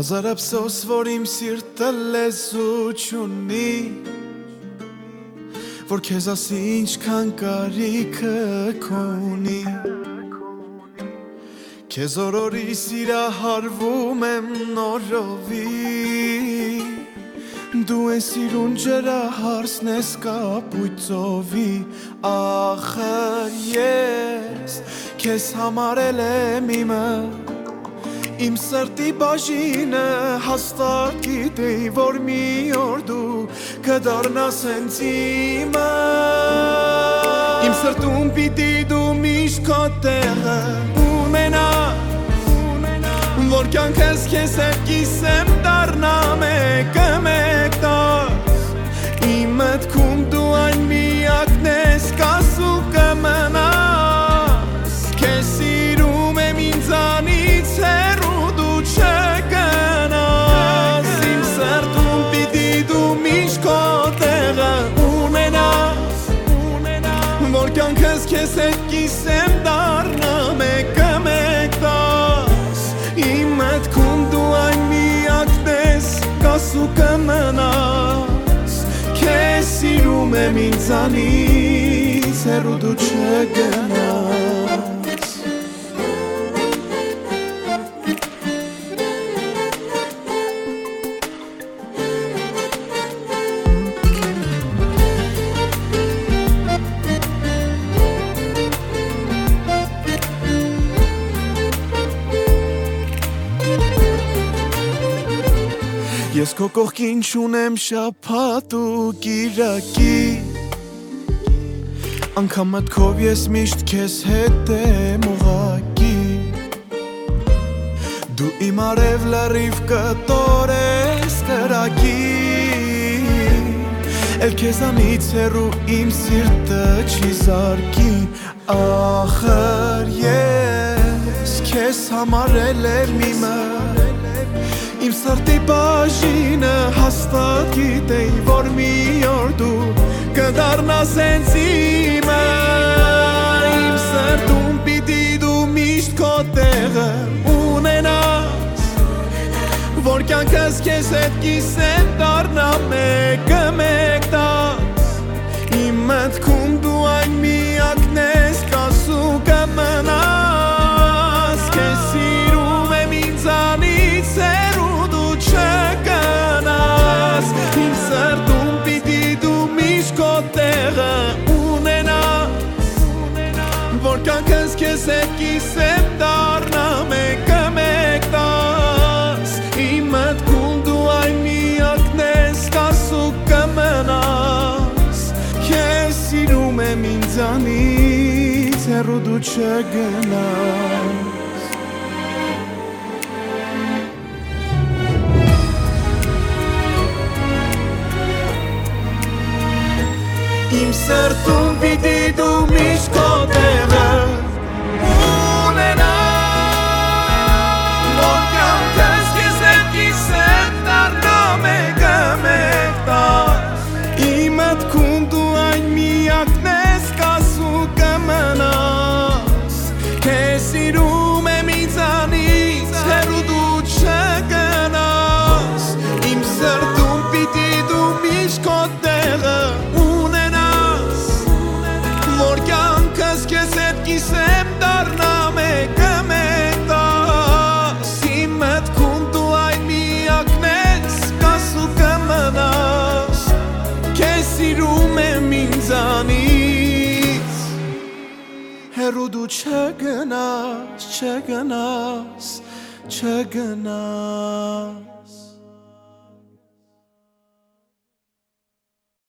Հազար ափսոս, որ իմ սիրտը լեզու չունի, որ քեզ ասի ինչքան կարիքը քունի։ Քեզ օրորի սիրահարվում եմ նորովի, դու են սիրուն ջրահարսն ես կապույտ ծովի։ Ախր ես քեզ համարել եմ իմը, իմ սրտի բաժինը, հաստատ գիտեի, որ մի օր դու կդառնաս հենց իմը։ Իմ սրտում պիտի դու միշտ քո տեղը ունենաս, որ կյանքս քեզ հետ կիսեմ դառնա մեկը մեկ տաս։ Իմ մտքում դու այն միակն ես, կասու կմնաս, քեզ սիրում եմ ինձանից հեռու դու չգնաս։ Իմ սրտում պիտի դու միշտ քո տեղը ունենաս, որ կյանքս քեզ հետ կիսեմ դառնա մեկը մեկ տաս։ Իմ մտքում դու այն միակն ես, կասու կմնաս, քեզ սիրում եմ ինձանից հեռու դու չգնաս։ Ես քո կողքին չունեմ շաբաթ ու կիրակի, անգամ մտքով ես միշտ քեզ հետ եմ ուղղակի։ Դու իմ արև լրիվ կտոր ես կրակի, էլ քեզանից հեռու իմ սիրտը չի զարկի։ Ախր ես քեզ համարել եմ իմը, իմ սրտի բաժինը, հաստատ գիտեի, որ մի օր դու կդառնաս հենց իմը։ Իմ սրտում պիտի դու միշտ քո տեղը ունենաս, որ կյանքս քեզ հետ կիսեմ դառնա մեկը մեկ տաս։ Իմ մտքում դու այն միակն ես, կասու կմնաս, քեզ սիրում եմ ինձանից հեռու դու չգնաս։ Իմ սրտում պիտի դու միշտ քո տեղը ունենաս, որ կյանքս քեզ հետ կիսեմ դառնա մեկը մեկ տաս։ Իմ մտքում դու այն միակն ես, կասու կմնաս, քեզ սիրում եմ ինձանից հեռու դու չգնաս։ Իմ սրտում պիտի դու միշտ քո տեղը ունենաս, որ կյանքս քեզ հետ կիսեմ դառնա մեկը մեկ տաս։ Իմ մտքում դու այն միակն ես, կասու կմնաս, քեզ սիրում եմ ինձանից հեռու դու չգնաս։ Իմ սրտում պիտի դու միշտ քո տեղը կիսեմ դառնա մեկը մեկ տաս։ Իմ մտքում դու այն միակն ես, կասու կմնաս, քեզ սիրում եմ ինձանից հեռու դու չգնաս, չգնաս, չգնաս։